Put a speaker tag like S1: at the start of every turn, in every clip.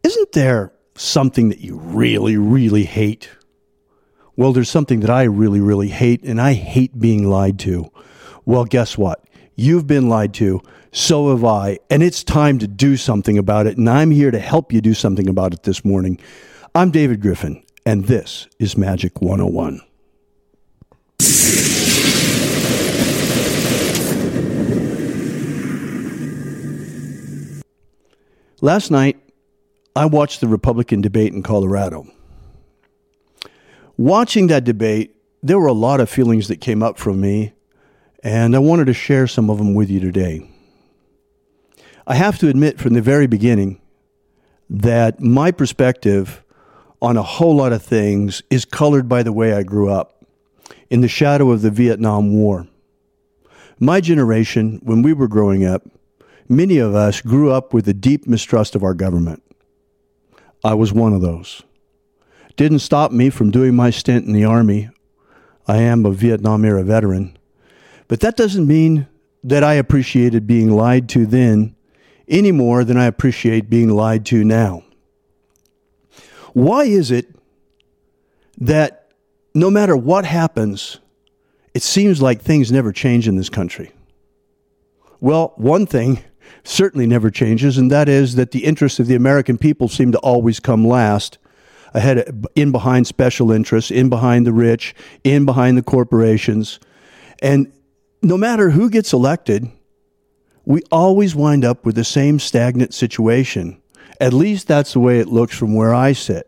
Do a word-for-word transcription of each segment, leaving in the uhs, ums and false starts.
S1: Isn't there something that you really, really hate? Well, there's something that I really, really hate, and I hate being lied to. Well, guess what? You've been lied to, so have I, and it's time to do something about it, and I'm here to help you do something about it this morning. I'm David Griffin, and this is Magic one oh one. Last night, I watched the Republican debate in Colorado. Watching that debate, there were a lot of feelings that came up from me, and I wanted to share some of them with you today. I have to admit from the very beginning that my perspective on a whole lot of things is colored by the way I grew up, in the shadow of the Vietnam War. My generation, when we were growing up, many of us grew up with a deep mistrust of our government. I was one of those. Didn't stop me from doing my stint in the Army. I am a Vietnam-era veteran. But that doesn't mean that I appreciated being lied to then any more than I appreciate being lied to now. Why is it that no matter what happens, it seems like things never change in this country? Well, one thing certainly never changes, and that is that the interests of the American people seem to always come last, ahead, of, in behind special interests, in behind the rich, in behind the corporations. And no matter who gets elected, we always wind up with the same stagnant situation. At least that's the way it looks from where I sit.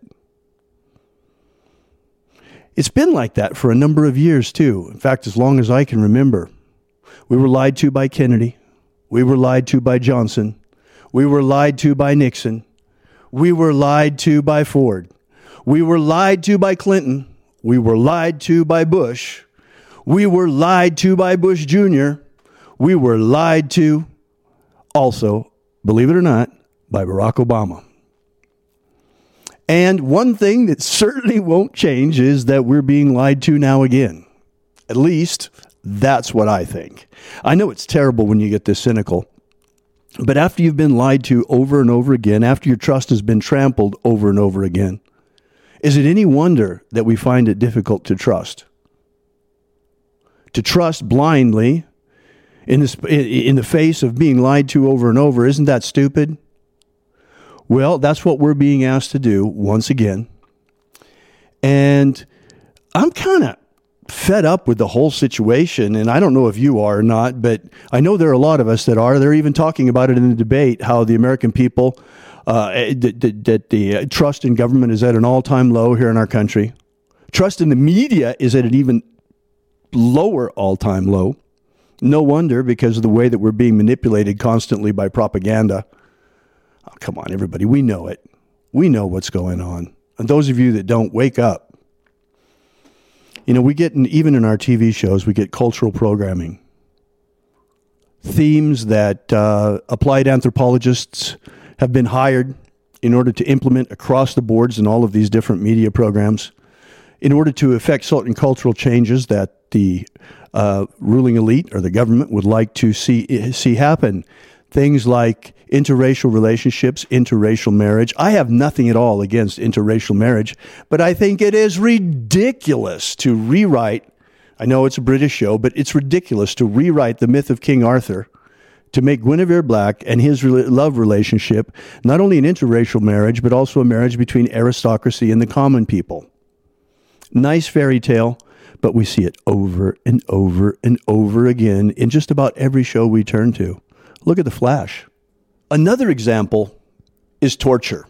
S1: It's been like that for a number of years, too. In fact, as long as I can remember. We were lied to by Kennedy. We were lied to by Johnson. We were lied to by Nixon. We were lied to by Ford. We were lied to by Clinton. We were lied to by Bush. We were lied to by Bush Junior We were lied to also, believe it or not, by Barack Obama. And one thing that certainly won't change is that we're being lied to now again. At least, that's what I think. I know it's terrible when you get this cynical, but after you've been lied to over and over again, after your trust has been trampled over and over again, is it any wonder that we find it difficult to trust? To trust blindly in the, in the face of being lied to over and over, isn't that stupid? Well, that's what we're being asked to do once again. And I'm kind of fed up with the whole situation, and I don't know if you are or not, but I know there are a lot of us that are. They're even talking about it in the debate, how the American people, uh, that, that, that the uh, trust in government is at an all-time low here in our country. Trust in the media is at an even lower all-time low. No wonder, because of the way that we're being manipulated constantly by propaganda. Oh, come on, everybody. We know it. We know what's going on. And those of you that don't, wake up. You know, we get, in, even in our T V shows, we get cultural programming. Themes that uh, applied anthropologists have been hired in order to implement across the boards in all of these different media programs in order to effect certain cultural changes that the uh, ruling elite or the government would like to see see happen. Things like interracial relationships, interracial marriage. I have nothing at all against interracial marriage, but I think it is ridiculous to rewrite, I know it's a British show, but it's ridiculous to rewrite the myth of King Arthur to make Guinevere Black and his re- love relationship not only an interracial marriage, but also a marriage between aristocracy and the common people. Nice fairy tale, but we see it over and over and over again in just about every show we turn to. Look at The Flash. Another example is torture.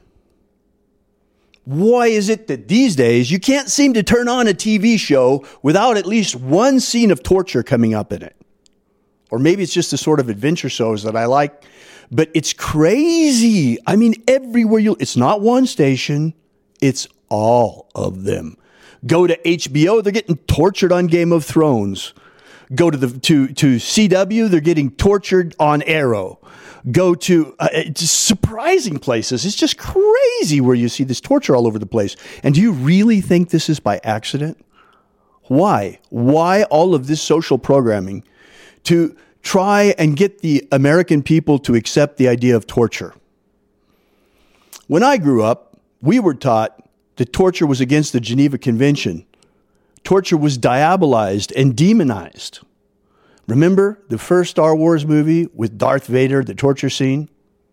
S1: Why is it that these days you can't seem to turn on a T V show without at least one scene of torture coming up in it? Or maybe it's just the sort of adventure shows that I like, but it's crazy. I mean, everywhere you, it's not one station, it's all of them. Go to H B O, they're getting tortured on Game of Thrones. Go to the to to C W, they're getting tortured on Arrow. Go to uh, just surprising places. It's just crazy where you see this torture all over the place. And do you really think this is by accident? Why? Why all of this social programming to try and get the American people to accept the idea of torture? When I grew up, we were taught that torture was against the Geneva Convention. Torture was diabolized and demonized. Remember the first Star Wars movie with Darth Vader, the torture scene?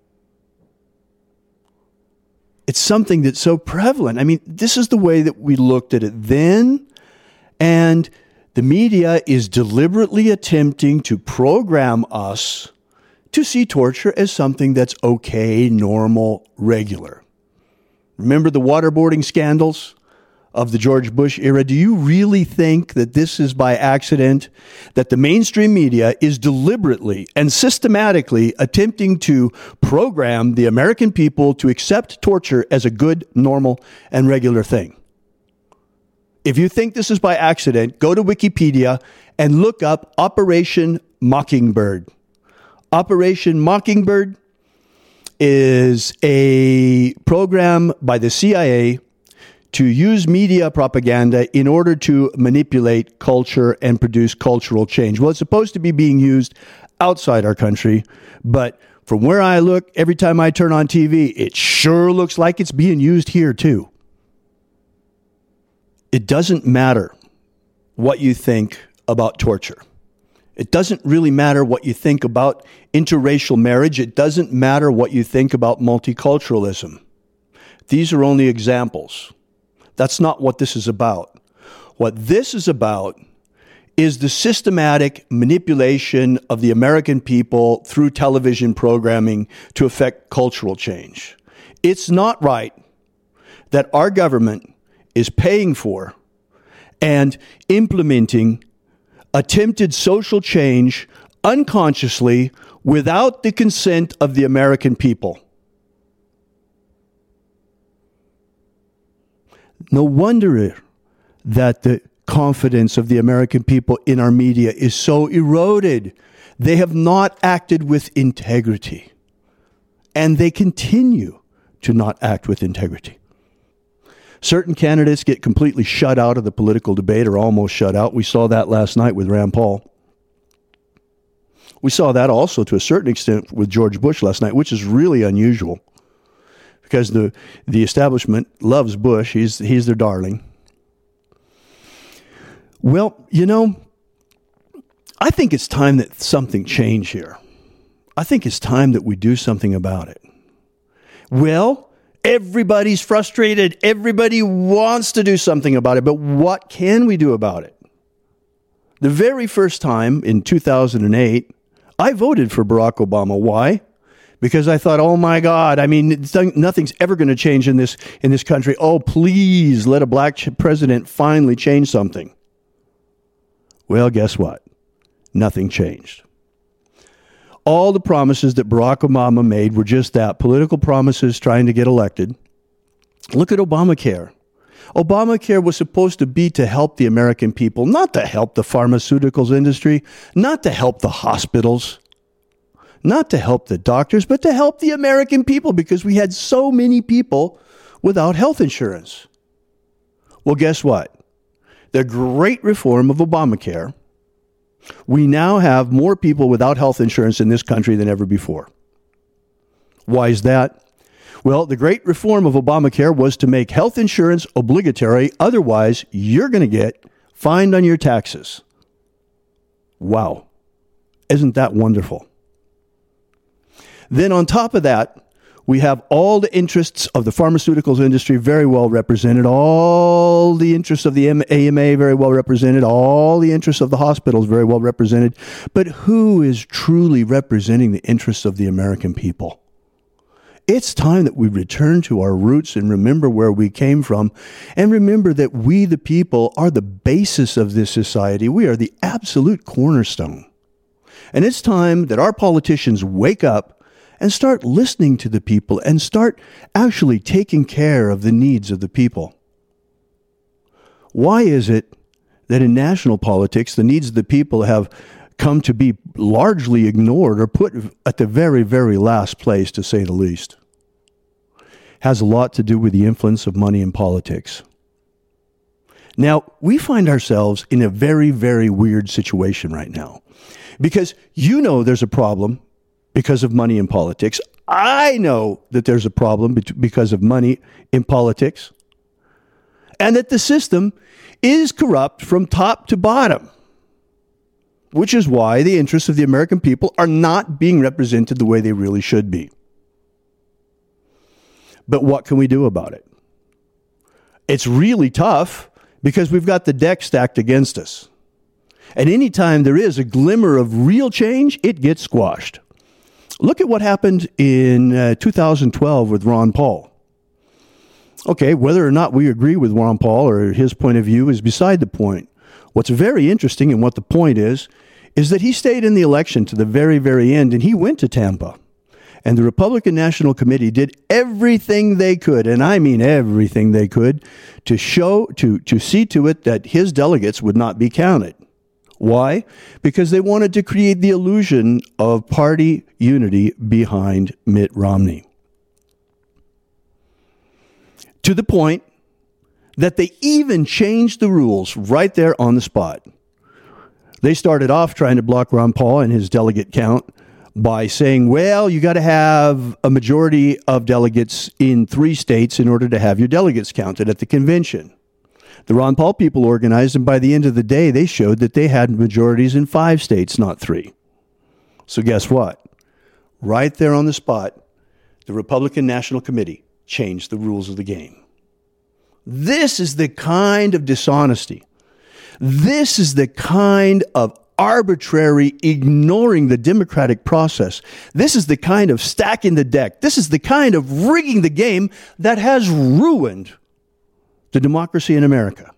S1: It's something that's so prevalent. I mean, this is the way that we looked at it then, and the media is deliberately attempting to program us to see torture as something that's okay, normal, regular. Remember the waterboarding scandals of the George Bush era? Do you really think that this is by accident, that the mainstream media is deliberately and systematically attempting to program the American people to accept torture as a good, normal, and regular thing? If you think this is by accident, go to Wikipedia and look up Operation Mockingbird. Operation Mockingbird is a program by the C I A to use media propaganda in order to manipulate culture and produce cultural change. Well, it's supposed to be being used outside our country, but from where I look, every time I turn on T V, it sure looks like it's being used here too. It doesn't matter what you think about torture. It doesn't really matter what you think about interracial marriage. It doesn't matter what you think about multiculturalism. These are only examples. That's not what this is about. What this is about is the systematic manipulation of the American people through television programming to affect cultural change. It's not right that our government is paying for and implementing attempted social change unconsciously without the consent of the American people. No wonder that the confidence of the American people in our media is so eroded. They have not acted with integrity, and they continue to not act with integrity. Certain candidates get completely shut out of the political debate, or almost shut out. We saw that last night with Rand Paul. We saw that also to a certain extent with George Bush last night, which is really unusual because the, the establishment loves Bush. He's, he's their darling. Well, you know, I think it's time that something change here. I think it's time that we do something about it. Well, everybody's frustrated. Everybody wants to do something about it. But what can we do about it? The very first time in two thousand eight, I voted for Barack Obama. Why? Because I thought, oh my God, I mean, nothing's ever going to change in this in this country. Oh, please let a black president finally change something. Well, guess what? Nothing changed. All the promises that Barack Obama made were just that, political promises trying to get elected. Look at Obamacare. Obamacare was supposed to be to help the American people, not to help the pharmaceuticals industry, not to help the hospitals, not to help the doctors, but to help the American people because we had so many people without health insurance. Well, guess what? The great reform of Obamacare, we now have more people without health insurance in this country than ever before. Why is that? Well, the great reform of Obamacare was to make health insurance obligatory. Otherwise, you're going to get fined on your taxes. Wow. Isn't that wonderful? Then on top of that, we have all the interests of the pharmaceuticals industry very well represented, all the interests of the A M A very well represented, all the interests of the hospitals very well represented. But who is truly representing the interests of the American people? It's time that we return to our roots and remember where we came from, and remember that we, the people, are the basis of this society. We are the absolute cornerstone. And it's time that our politicians wake up and start listening to the people and start actually taking care of the needs of the people. Why is it that in national politics, the needs of the people have come to be largely ignored or put at the very, very last place, to say the least? Has a lot to do with the influence of money in politics. Now, we find ourselves in a very, very weird situation right now because you know there's a problem because of money in politics. I know that there's a problem because of money in politics, and that the system is corrupt from top to bottom, which is why the interests of the American people are not being represented the way they really should be. But what can we do about it? It's really tough because we've got the deck stacked against us. And anytime there is a glimmer of real change, it gets squashed. Look at what happened in uh, two thousand twelve with Ron Paul. Okay, whether or not we agree with Ron Paul or his point of view is beside the point. What's very interesting and what the point is, is that he stayed in the election to the very, very end, and he went to Tampa. And the Republican National Committee did everything they could, and I mean everything they could, to show, to, to see to it that his delegates would not be counted. Why? Because they wanted to create the illusion of party unity behind Mitt Romney. To the point that they even changed the rules right there on the spot. They started off trying to block Ron Paul and his delegate count by saying, well, you got to have a majority of delegates in three states in order to have your delegates counted at the convention. The Ron Paul people organized, and by the end of the day, they showed that they had majorities in five states, not three. So guess what? Right there on the spot, the Republican National Committee changed the rules of the game. This is the kind of dishonesty. This is the kind of arbitrary ignoring the democratic process. This is the kind of stacking the deck. This is the kind of rigging the game that has ruined the democracy in America.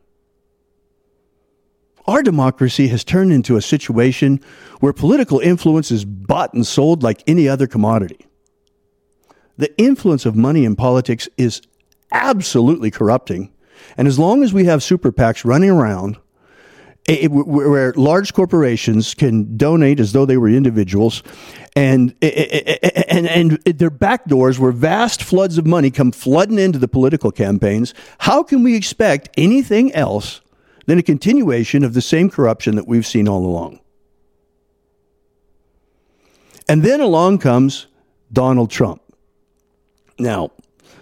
S1: Our democracy has turned into a situation where political influence is bought and sold like any other commodity. The influence of money in politics is absolutely corrupting. And as long as we have super PACs running around, It, where large corporations can donate as though they were individuals, and and and their back doors where vast floods of money come flooding into the political campaigns, how can we expect anything else than a continuation of the same corruption that we've seen all along? And then along comes Donald Trump. Now,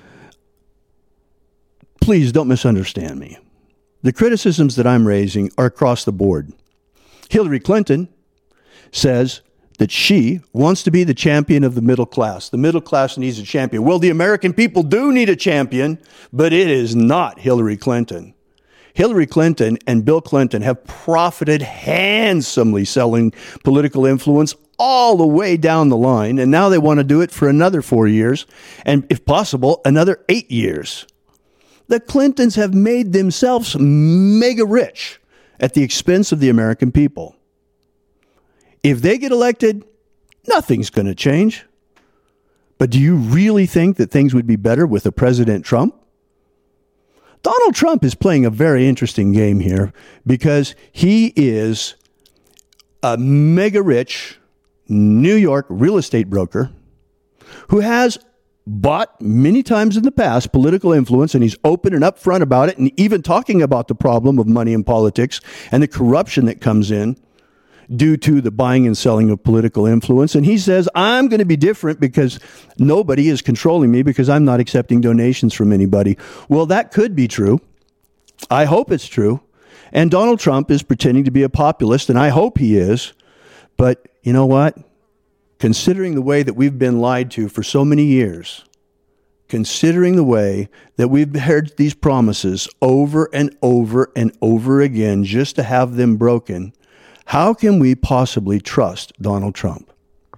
S1: please don't misunderstand me. The criticisms that I'm raising are across the board. Hillary Clinton says that she wants to be the champion of the middle class. The middle class needs a champion. Well, the American people do need a champion, but it is not Hillary Clinton. Hillary Clinton and Bill Clinton have profited handsomely selling political influence all the way down the line, and now they want to do it for another four years, and if possible, another eight years. The Clintons have made themselves mega rich at the expense of the American people. If they get elected, nothing's going to change. But do you really think that things would be better with a President Trump? Donald Trump is playing a very interesting game here because he is a mega rich New York real estate broker who has bought many times in the past political influence, and he's open and upfront about it, and even talking about the problem of money in politics and the corruption that comes in due to the buying and selling of political influence. And he says, I'm going to be different because nobody is controlling me because I'm not accepting donations from anybody. Well, that could be true. I hope it's true. And Donald Trump is pretending to be a populist, and I hope he is. But you know what? Considering the way that we've been lied to for so many years, considering the way that we've heard these promises over and over and over again just to have them broken, how can we possibly trust Donald Trump?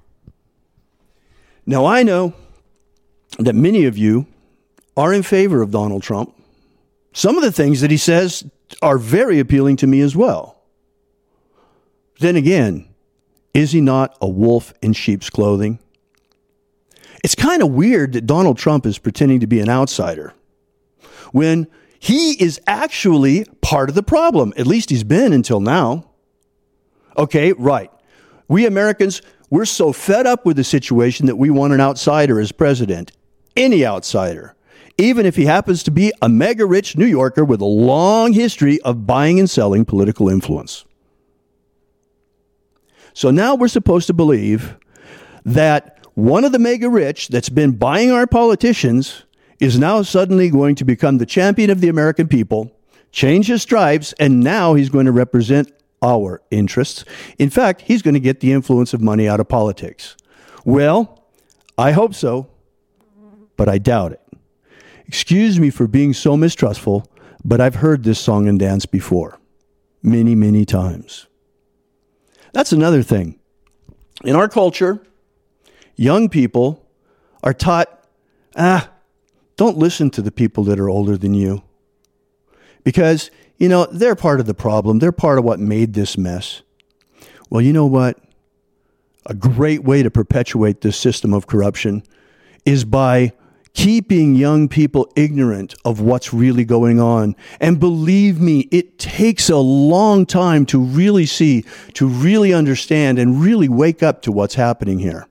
S1: Now, I know that many of you are in favor of Donald Trump. Some of the things that he says are very appealing to me as well. Then again, is he not a wolf in sheep's clothing? It's kind of weird that Donald Trump is pretending to be an outsider when he is actually part of the problem. At least he's been until now. Okay, right. We Americans, we're so fed up with the situation that we want an outsider as president. Any outsider. Even if he happens to be a mega rich New Yorker with a long history of buying and selling political influence. So now we're supposed to believe that one of the mega rich that's been buying our politicians is now suddenly going to become the champion of the American people, change his stripes, and now he's going to represent our interests. In fact, he's going to get the influence of money out of politics. Well, I hope so, but I doubt it. Excuse me for being so mistrustful, but I've heard this song and dance before. Many, many times. That's another thing. In our culture, young people are taught, ah, don't listen to the people that are older than you. Because, you know, they're part of the problem. They're part of what made this mess. Well, you know what? A great way to perpetuate this system of corruption is by keeping young people ignorant of what's really going on. And believe me, it takes a long time to really see, to really understand, and really wake up to what's happening here.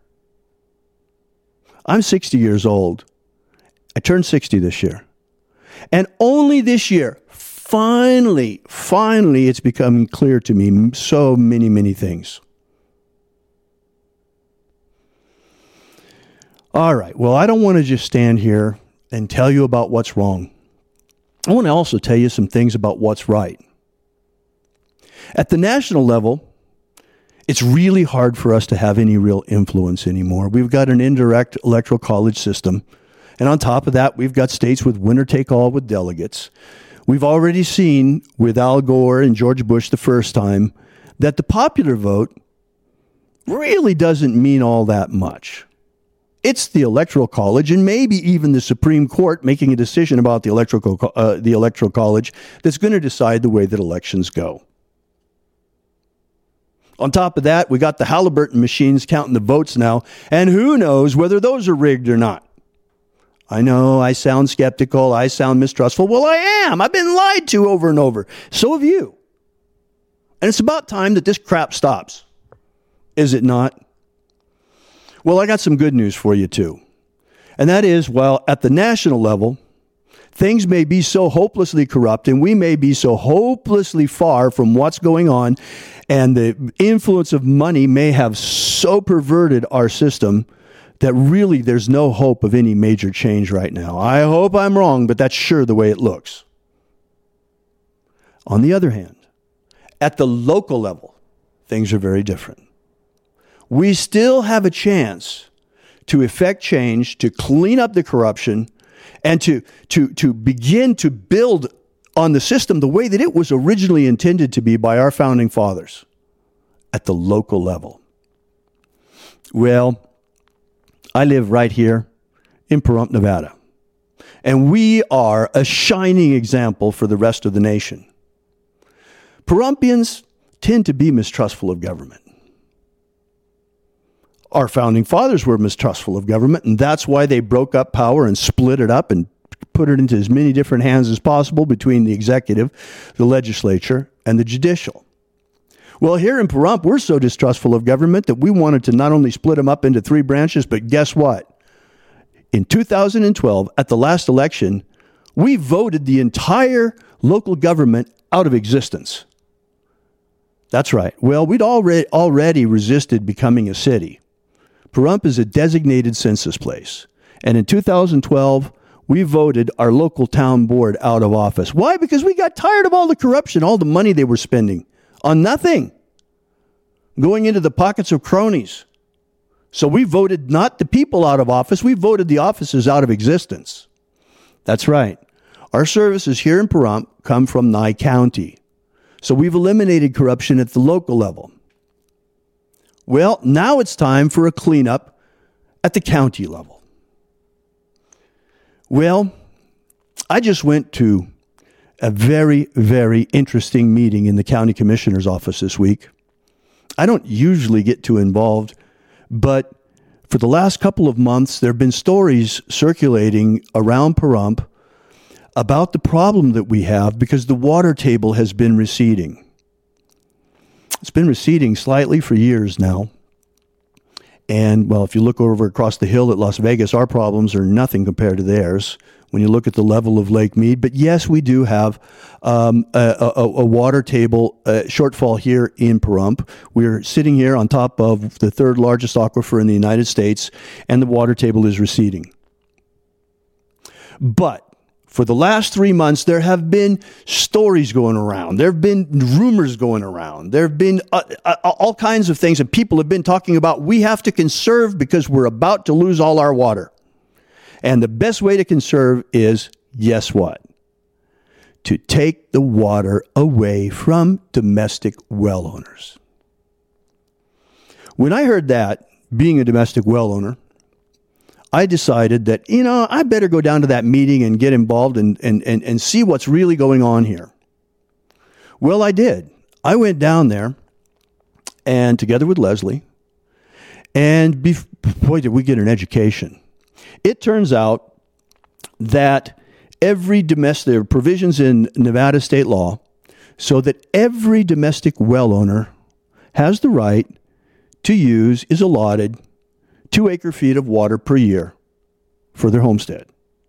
S1: I'm sixty years old. I turned sixty this year. And only this year, finally, finally, it's becoming clear to me so many, many things. All right. Well, I don't want to just stand here and tell you about what's wrong. I want to also tell you some things about what's right. At the national level, it's really hard for us to have any real influence anymore. We've got an indirect electoral college system. And on top of that, we've got states with winner-take-all with delegates. We've already seen with Al Gore and George Bush the first time that the popular vote really doesn't mean all that much. It's the Electoral College and maybe even the Supreme Court making a decision about the Electoral, uh, the Electoral College that's going to decide the way that elections go. On top of that, we got the Halliburton machines counting the votes now, and who knows whether those are rigged or not. I know I sound skeptical, I sound mistrustful. Well, I am. I've been lied to over and over. So have you. And it's about time that this crap stops. Is it not? Well, I got some good news for you, too. And that is, while at the national level, things may be so hopelessly corrupt and we may be so hopelessly far from what's going on, and the influence of money may have so perverted our system that really there's no hope of any major change right now. I hope I'm wrong, but that's sure the way it looks. On the other hand, at the local level, things are very different. We still have a chance to effect change, to clean up the corruption, and to, to, to begin to build on the system the way that it was originally intended to be by our founding fathers at the local level. Well, I live right here in Pahrump, Nevada, and we are a shining example for the rest of the nation. Pahrumpians tend to be mistrustful of government. Our founding fathers were mistrustful of government, and that's why they broke up power and split it up and put it into as many different hands as possible between the executive, the legislature, and the judicial. Well, here in Pahrump, we're so distrustful of government that we wanted to not only split them up into three branches, but guess what? In two thousand twelve, at the last election, we voted the entire local government out of existence. That's right. Well, we'd already, already resisted becoming a city. Pahrump is a designated census place. And in two thousand twelve, we voted our local town board out of office. Why? Because we got tired of all the corruption, all the money they were spending on nothing, going into the pockets of cronies. So we voted not the people out of office, we voted the offices out of existence. That's right. Our services here in Pahrump come from Nye County. So we've eliminated corruption at the local level. Well, now it's time for a cleanup at the county level. Well, I just went to a very, very interesting meeting in the county commissioner's office this week. I don't usually get too involved, but for the last couple of months, there have been stories circulating around Pahrump about the problem that we have because the water table has been receding. It's been receding slightly for years now. And, well, if you look over across the hill at Las Vegas, our problems are nothing compared to theirs. when you look at the level of Lake Mead. But yes, we do have um, a, a, a water table uh, shortfall here in Pahrump. We're sitting here on top of the third largest aquifer in the United States, and the water table is receding. But for the last three months, there have been stories going around. There have been rumors going around. There have been uh, uh, all kinds of things that people have been talking about. We have to conserve because we're about to lose all our water. And the best way to conserve is, guess what? To take the water away from domestic well owners. When I heard that, being a domestic well owner, I decided that, you know, I better go down to that meeting and get involved and, and, and, and see what's really going on here. Well, I did. I went down there, and together with Leslie, and be, boy, did we get an education. It turns out that every domestic, there are provisions in Nevada state law so that every domestic well owner has the right to use, is allotted, two acre feet of water per year for their homestead.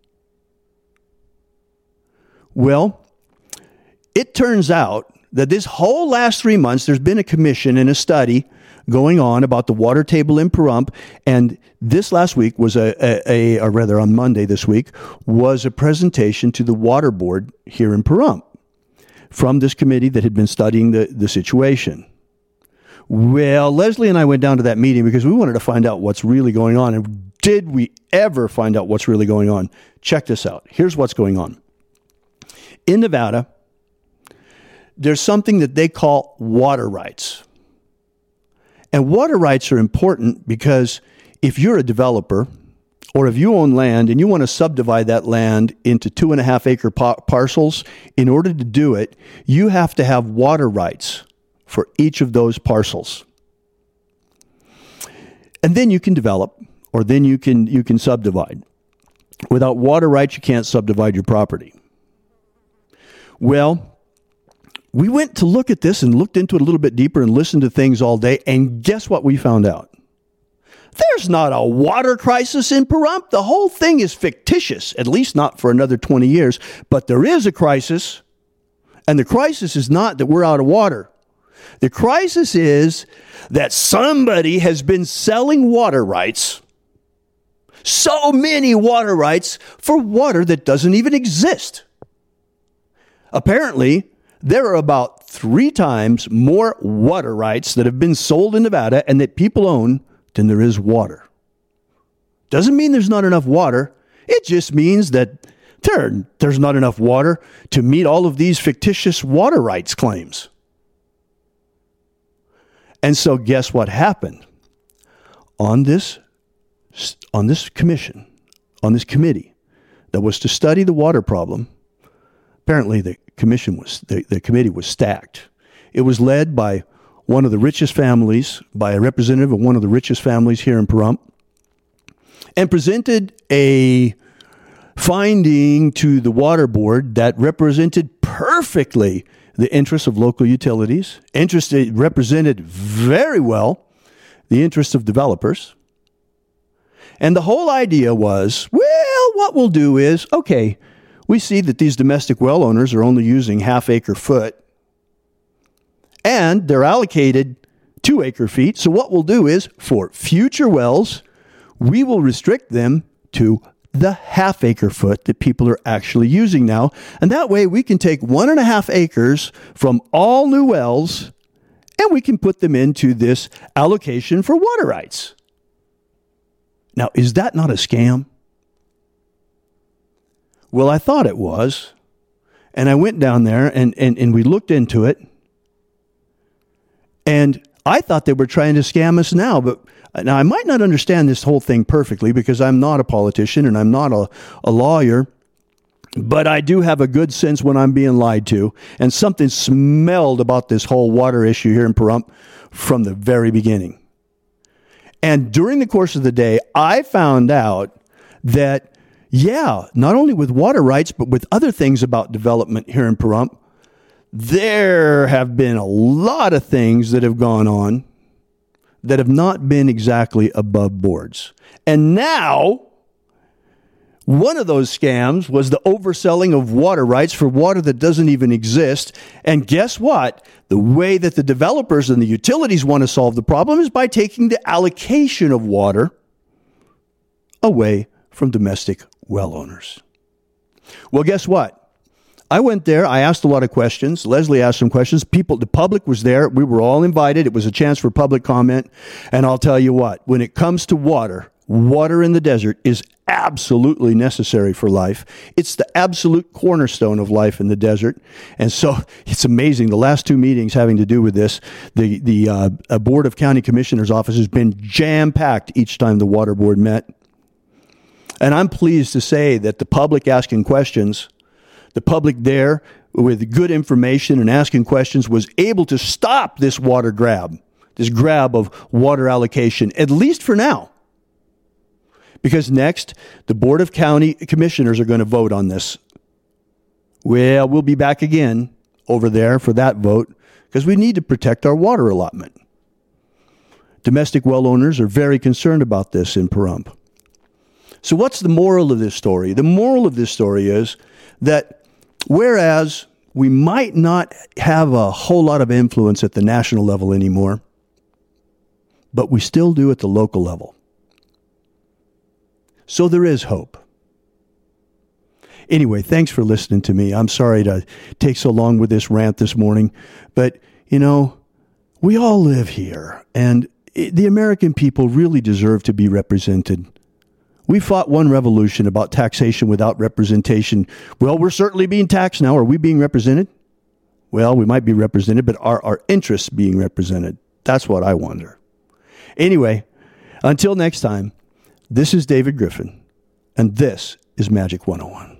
S1: Well, it turns out that this whole last three months, there's been a commission and a study going on about the water table in Pahrump, and this last week was a, a, a, or rather on Monday this week, was a presentation to the water board here in Pahrump from this committee that had been studying the, the situation. Well, Leslie and I went down to that meeting because we wanted to find out what's really going on. And did we ever find out what's really going on? Check this out. Here's what's going on. In Nevada, there's something that they call water rights. And water rights are important because if you're a developer or if you own land and you want to subdivide that land into two and a half acre pa- parcels, in order to do it, you have to have water rights for each of those parcels. And then you can develop, or then you can you can subdivide. Without water rights, you can't subdivide your property. Well, we went to look at this and looked into it a little bit deeper and listened to things all day, and guess what we found out? There's not a water crisis in Pahrump. The whole thing is fictitious, at least not for another twenty years. But there is a crisis, and the crisis is not that we're out of water. The crisis is that somebody has been selling water rights, so many water rights, for water that doesn't even exist. Apparently, there are about three times more water rights that have been sold in Nevada and that people own than there is water. Doesn't mean there's not enough water. It just means that there, there's not enough water to meet all of these fictitious water rights claims. And so guess what happened? On this, on this commission, on this committee that was to study the water problem, apparently the commission was, the, the committee was stacked. It was led by one of the richest families, by a representative of one of the richest families here in Pahrump, and presented a finding to the water board that represented perfectly the interests of local utilities, interest, it represented very well the interests of developers. And the whole idea was, well, what we'll do is, okay, we see that these domestic well owners are only using half acre foot, and they're allocated two acre feet. So what we'll do is, for future wells, we will restrict them to the half acre foot that people are actually using now. And that way we can take one and a half acres from all new wells and we can put them into this allocation for water rights. Now, is that not a scam? Well, I thought it was. And I went down there and, and, and we looked into it. And I thought they were trying to scam us now, but now I might not understand this whole thing perfectly because I'm not a politician and I'm not a, a lawyer, but I do have a good sense when I'm being lied to. And something smelled about this whole water issue here in Pahrump from the very beginning. And during the course of the day, I found out that, yeah, not only with water rights, but with other things about development here in Pahrump, there have been a lot of things that have gone on that have not been exactly above boards. And now One of those scams was the overselling of water rights for water that doesn't even exist. And guess what? The way that the developers and the utilities want to solve the problem is by taking the allocation of water away from domestic well owners. Well, guess what? I went there. I asked a lot of questions. Leslie asked some questions. People, the public was there. We were all invited. It was a chance for public comment. And I'll tell you what, when it comes to water, water in the desert is absolutely necessary for life. It's the absolute cornerstone of life in the desert. And so it's amazing. The last two meetings having to do with this, the, the uh, Board of County Commissioners office has been jam-packed each time the water board met. And I'm pleased to say that the public asking questions, the public there with good information and asking questions was able to stop this water grab, this grab of water allocation, at least for now. Because next, the Board of County Commissioners are going to vote on this. Well, we'll be back again over there for that vote because we need to protect our water allotment. Domestic well owners are very concerned about this in Pahrump. So what's the moral of this story? The moral of this story is that whereas we might not have a whole lot of influence at the national level anymore, but we still do at the local level. So there is hope. Anyway, thanks for listening to me. I'm sorry to take so long with this rant this morning, but, you know, we all live here, and it, the American people really deserve to be represented. We fought one revolution about taxation without representation. Well, we're certainly being taxed now. Are we being represented? Well, we might be represented, but are our interests being represented? That's what I wonder. Anyway, until next time, this is David Griffin, and this is Magic one oh one.